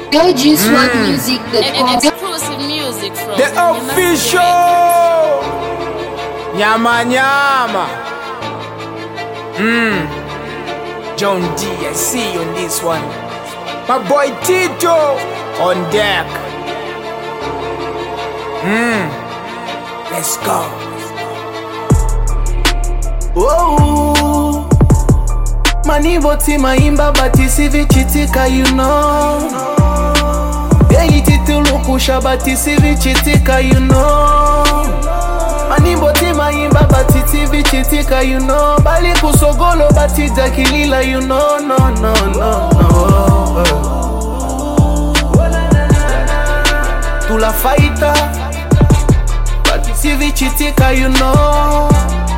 LGSwagmusic.com. Exclusive music from The official Nyama Nyama. John D, I see you on this one. My boy Tito on deck. Let's go. Oh, manivoti maimba batisi vichitika, you know. Titulukusha batisi vichitika, you know. Manivoti maimba batisi vichitika, you know. Bali kusogolo batida kilila, you know. No. Tula faita batisi vichitika, you know.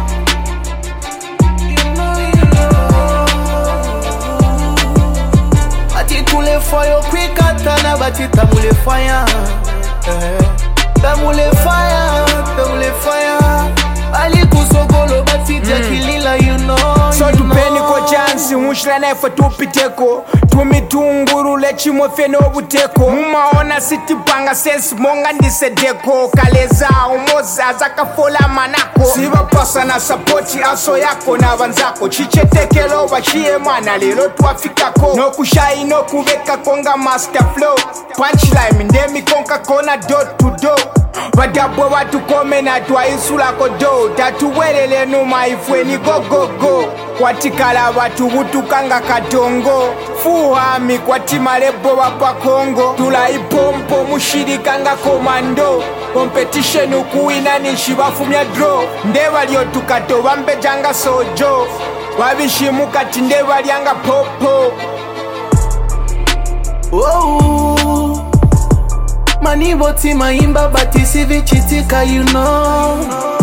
Tule fire quick atana bati tamule fire. Tamule fire. Ali kusogolo bati jakilila, you know. So tupeni kwa chansi mushla nefe tupiteko. Tumitunguru lechi mwefeno buteko. Mumaona siti panga sensi monga ndisedeko. Kaleza umoza zaka fola manako. Siva pasa na sapoti aso yako na vanzako. Chichetekelo wachie mwana lelo tuafikako. No kushai no kuveka konga master flow. Punchline ndemi konka kona dot to dot. Wadabwe watu kome na tuwa insula kodo. Tatuwelele numa ifweni go. Kwatikala watu wutukanga katongo. Fuhami kwa timalebo wapa Kongo. Tula ipompo mushirikanga komando. Competition ukuina nishibafumya draw. Ndewa liyo tukato wambejanga sojo. Wabishimuka tindewa lianga popo. Oh, manivoti maimba batisi vichitika, you know.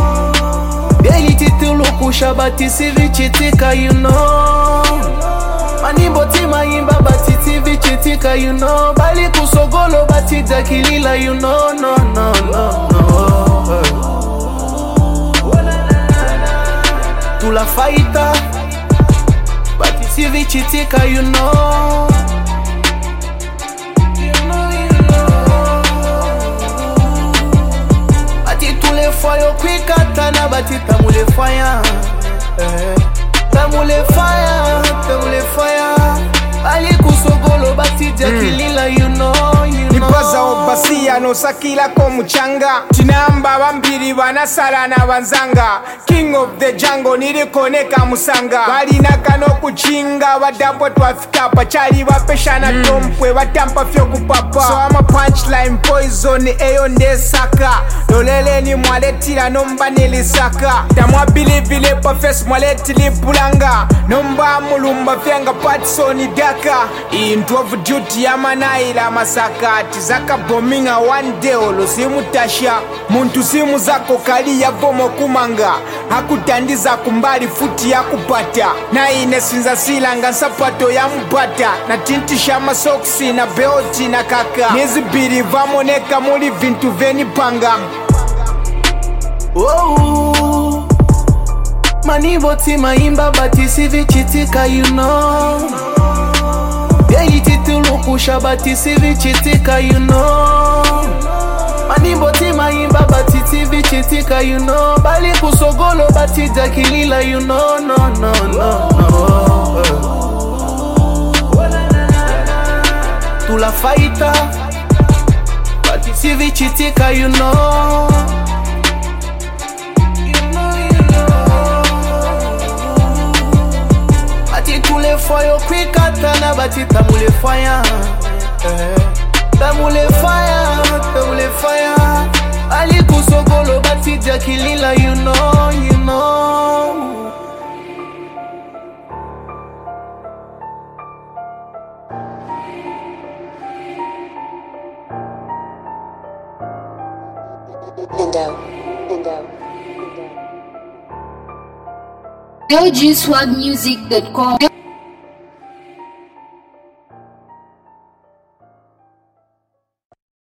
Titulukusha batisi vichitika, you know. Manivoti maimba batisi vichitika, you know. Bali kusogolo batida kilila, you know. No. Tula faita batisi vichitika, you know. Tule fire quick atana bati tamule fire. Tamule fire. Ali kusogolo bati jakilila, you know. Nipaza obasia no sakila ko muchanga. Tinamba bambiri banasala na banzanga. King of the jungle nilikoneka musanga. Bali nakano kuchinga wadampo twafika pachali wapeshana tompwe watampa fyo kupapa. So I'm a punchline poison eyo ndesaka. Lolele ni mwaletila nomba nilisaka. Tamwa bilivile pa face mwaletili pulanga. Nomba mulumba fyenga patsoni daka. Into of duty ya manaila masaka. Tizaka bominga one day olo simu tasha. Muntu simu zako kali ya vomo kumanga. Hakutandiza kumbali futi ya kupata. Na ine sinza silanga sapato ya mbata. Na tintisha masoksi na beoti na kaka. Nizi biri vamoneka muli vintu veni panga. Oh, manivoti maimba batisi vichitika, you know. Titulukusha batisi vichitika, you know. Manivoti maimba batisi vichitika, you know. Bali kusogolo batida kilila, you know. No. Tula faita batisi vichitika, you know. Tule fire quick atana bati tamule fire. Tamule fire. Ali kusogolo bati jakilila, you know. LGSwagmusic.com.